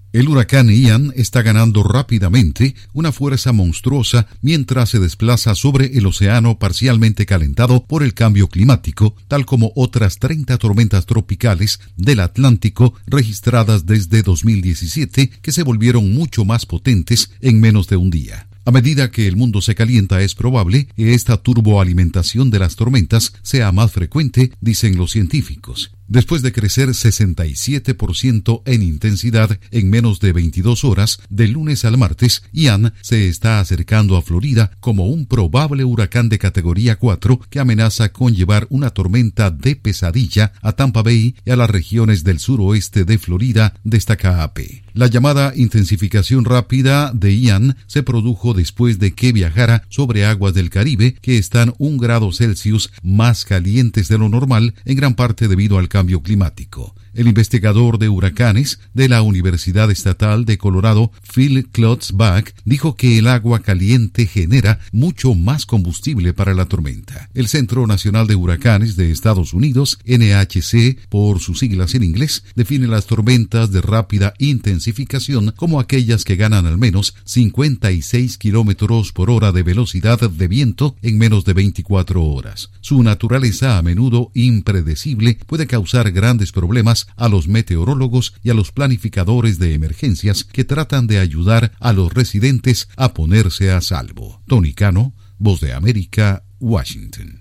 El huracán Ian está ganando rápidamente una fuerza monstruosa mientras se desplaza sobre el océano parcialmente calentado por el cambio climático, tal como otras 30 tormentas tropicales del Atlántico registradas desde 2017 que se volvieron mucho más potentes en menos de un día. A medida que el mundo se calienta, es probable que esta turboalimentación de las tormentas sea más frecuente, dicen los científicos. Después de crecer 67% en intensidad en menos de 22 horas, del lunes al martes, Ian se está acercando a Florida como un probable huracán de categoría 4 que amenaza con llevar una tormenta de pesadilla a Tampa Bay y a las regiones del suroeste de Florida, destaca AP. La llamada intensificación rápida de Ian se produjo después de que viajara sobre aguas del Caribe, que están 1 grado Celsius más calientes de lo normal, en gran parte debido al cambio climático. El investigador de huracanes de la Universidad Estatal de Colorado, Phil Klotzbach, dijo que el agua caliente genera mucho más combustible para la tormenta. El Centro Nacional de Huracanes de Estados Unidos, NHC, por sus siglas en inglés, define las tormentas de rápida intensificación como aquellas que ganan al menos 56 kilómetros por hora de velocidad de viento en menos de 24 horas. Su naturaleza, a menudo impredecible, puede causar grandes problemas a los meteorólogos y a los planificadores de emergencias que tratan de ayudar a los residentes a ponerse a salvo. Tony Cano, Voz de América, Washington.